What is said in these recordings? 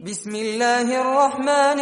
بسم الله الرحمن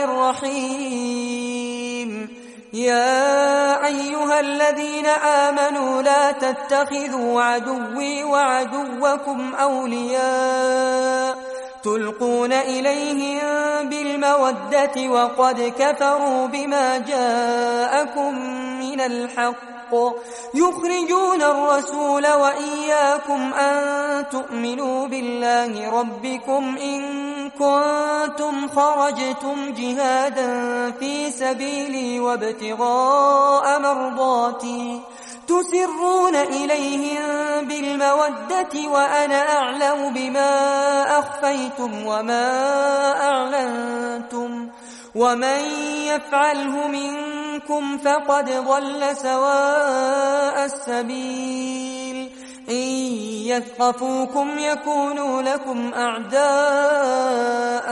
الرحيم. يا أيها الذين آمنوا لا تتخذوا عدوي وعدوكم أولياء تلقون إليهم بالمودة وقد كفروا بما جاءكم من الحق يخرجون الرسول وإياكم أن تؤمنوا بالله ربكم إن كنتم خرجتم جهادا في سبيلي وابتغاء مرضاتي تسرون إليهم بالمودة وأنا أعلم بما أخفيتم وما أعلنتم ومن يفعله منكم فقد ضل سواء السبيل. إن يثقفوكم يكونوا لكم أعداء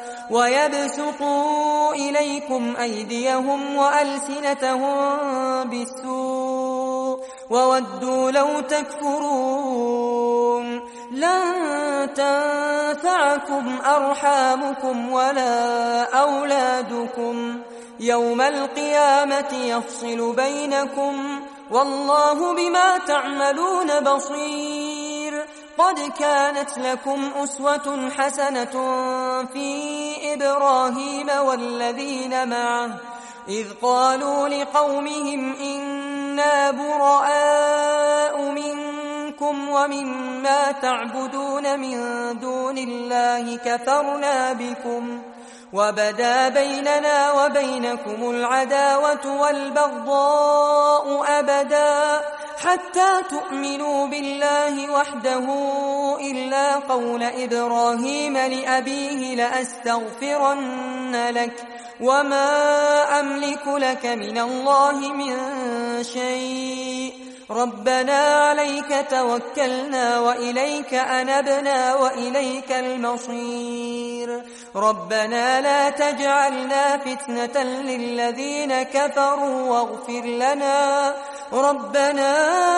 ويبسطوا إليكم أيديهم وألسنتهم بالسوء وودوا لو تكفرون. لن تنفعكم أرحامكم ولا أولادكم يوم القيامة يفصل بينكم والله بما تعملون بصير. قد كانت لكم أسوة حسنة في إبراهيم والذين معه إذ قالوا لقومهم إنا براء منكم ومما تعبدون من دون الله كفرنا بكم وبدا بيننا وبينكم العداوة والبغضاء أبدا حتى تؤمنوا بالله وحده إلا قول إبراهيم لأبيه لأستغفرن لك وما أملك لك من الله من شيء ربنا عليك توكلنا وإليك أنبنا وإليك المصير. ربنا لا تجعلنا فتنة للذين كفروا واغفر لنا ربنا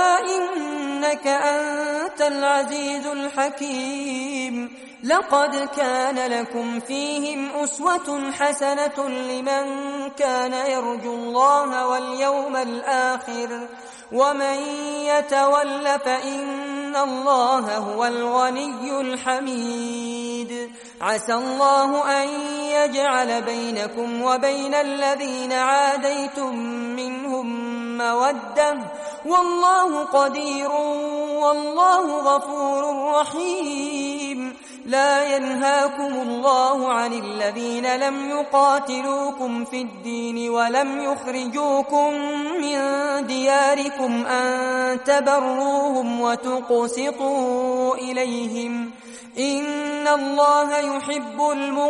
إنك أنت العزيز الحكيم. لقد كان لكم فيهم أسوة حسنة لمن كان يرجو الله واليوم الآخر ومن يتول فإن الله هو الغني الحميد. عسى الله أن يجعل بينكم وبين الذين عاديتم منهم مودة والله قدير والله غفور رحيم. لا ينهاكم الله عن الذين لم يقاتلوكم في الدين ولم يخرجوكم من دياركم أن تبروهم وتقسطوا إليهم إن الله يحب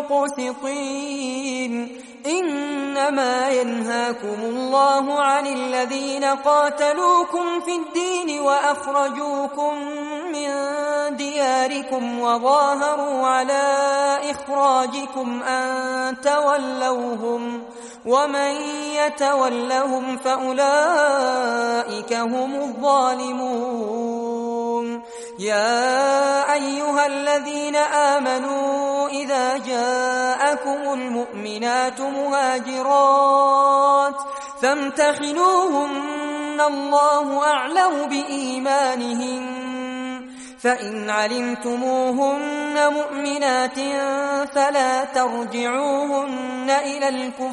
المقسطين. إنما ينهاكم الله عن الذين قاتلوكم في الدين وأخرجوكم من دياركم وظاهروا على إخراجكم أن تولوهم ومن يتولهم فأولئك هم الظالمون. يا أيها الذين آمنوا إذا جاءكم المؤمنات مهاجرات فامتحنوهن الله أعلم بإيمانهن فإن علمتموهن مؤمنات فلا ترجعوهن إلى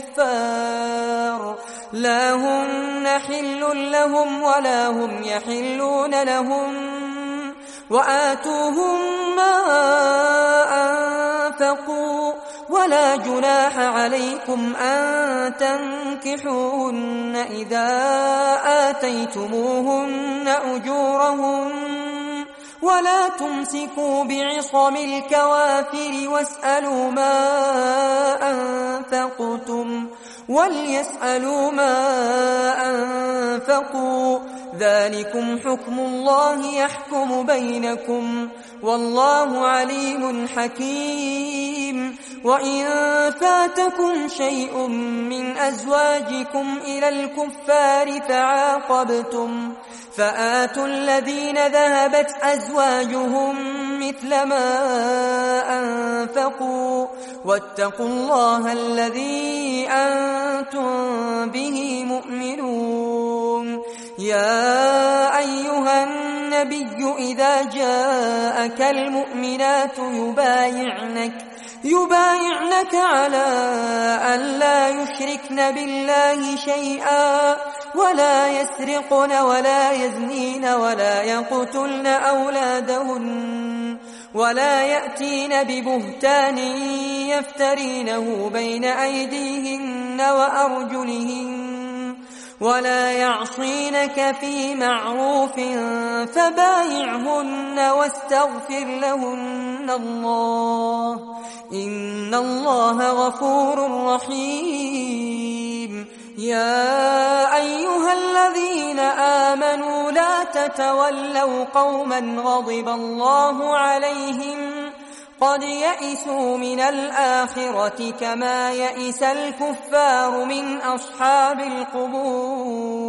الكفار لا هن حل لهم ولا هم يحلون لهم وآتوهم ما أنفقوا ولا جناح عليكم أن تنكحوهن إذا آتيتموهن أجورهن ولا تمسكوا بعصم الكوافر واسألوا ما أنفقتم وليسألوا ما أنفقوا ذلكم حكم الله يحكم بينكم والله عليم حكيم. وإن فاتكم شيء من أزواجكم إلى الكفار فعاقبتم فآتوا الذين ذهبت أزواجهم مثل ما أنفقوا واتقوا الله الذي أنتم به مؤمنون. يا أيها النبي إذا جاءك المؤمنات يبايعنك على أن لا يشركن بالله شيئا ولا يسرقن ولا يزنين ولا يقتلن أولادهن ولا يأتين ببهتان يفترينه بين أيديهن وأرجلهن ولا يعصينك في معروف فبايعهن واستغفر لهن الله إن الله غفور رحيم. يا أيها الذين آمنوا لا تتولوا قوما غضب الله عليهم قد يئسوا من الآخرة كما يئس الكفار من أصحاب القبور.